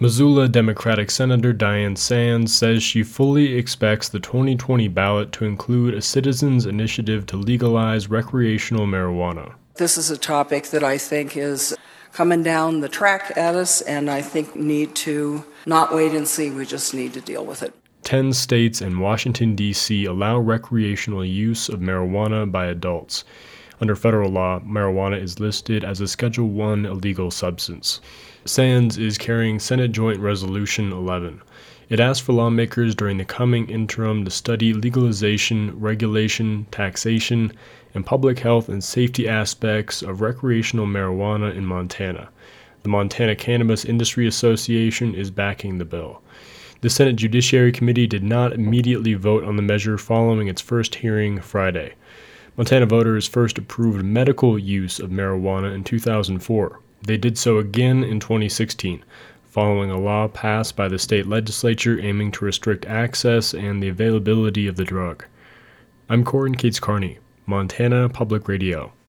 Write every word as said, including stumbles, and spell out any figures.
Missoula Democratic Senator Diane Sands says she fully expects the twenty twenty ballot to include a citizens' initiative to legalize recreational marijuana. This is a topic that I think is coming down the track at us, and I think we need to not wait and see, we just need to deal with it. Ten states and Washington, D C allow recreational use of marijuana by adults. Under federal law, marijuana is listed as a Schedule one illegal substance. Sands is carrying Senate Joint Resolution eleven. It asks for lawmakers during the coming interim to study legalization, regulation, taxation, and public health and safety aspects of recreational marijuana in Montana. The Montana Cannabis Industry Association is backing the bill. The Senate Judiciary Committee did not immediately vote on the measure following its first hearing Friday. Montana voters first approved medical use of marijuana in two thousand four. They did so again in twenty sixteen, following a law passed by the state legislature aiming to restrict access and the availability of the drug. I'm Corin Cates Carney, Montana Public Radio.